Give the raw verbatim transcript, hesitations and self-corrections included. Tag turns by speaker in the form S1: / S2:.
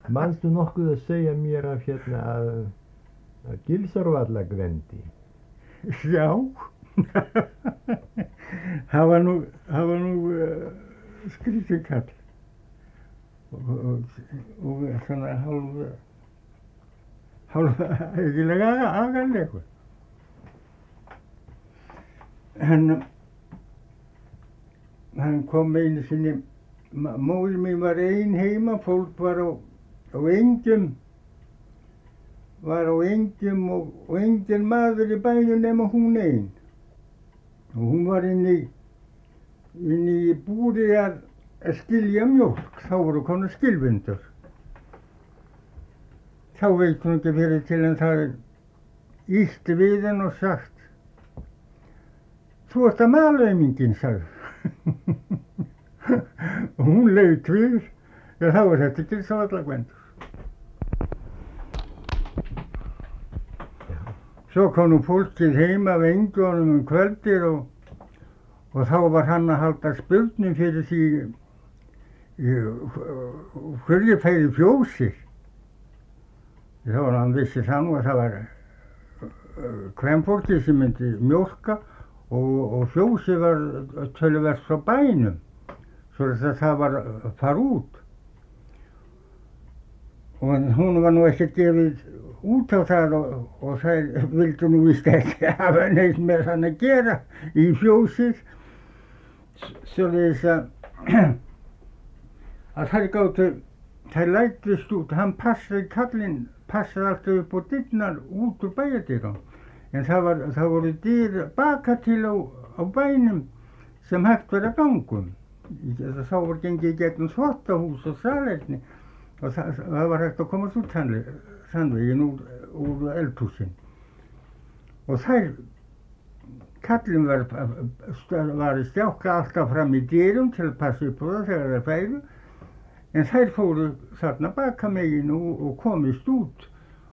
S1: Manstu nokkuð að segja mér af hérna að, að Gilsárvallagvendi?
S2: Já, það var nú, það var nú uh, skrítinn kall og, og, og svona hálf, hálf eiginlega aganlegur. Hann, hann kom einu sinni, móðir mín var ein heima, fólk var á, á engjum, var á engjum og, og engin maður í bænum nema hún ein. Og hún var inn í, inn í búri að, að skilja mjólk, þá voru konar skilvindur. Þá veit hún ekki fyrir til en það ýtti við henn og sagt: "Þú ert að malaumingin", sagði. Og hún leit við, ja þá var þetta Gilsárvallagvendur. Svo kom nú fólkið heim af engjónum um kvöldir og, og þá var hann að halda spurnum fyrir því hverju færi fjósið. Þá var hann vissi það nú að það var kvenfólkið sem myndi mjólka og, og fjósið var töluvert frá bænum, svo að það var að fara út. Og hún var nú ekkert gefið út á það og, og þær vildu nú víst ekki hafa neitt með hann að gera í fjósið, svoleiðis að, að þær gátu, þær læddust út, hann passaði kallinn, passaði alltaf upp á dyrnar út úr bæjardyrunum, en það, var, það voru dyr baka til á, á bænum sem hægt var að gangum. Þá var gengið gegnum þvottahús og salerni og það, það var hægt að komast út sannveginn úr, úr eldhúsin. Og þær, kallinn var, var að stjákla alltaf fram í dyrum til að passa upp á það þegar það færu, en þær fóru þarna baka megin og, og komist út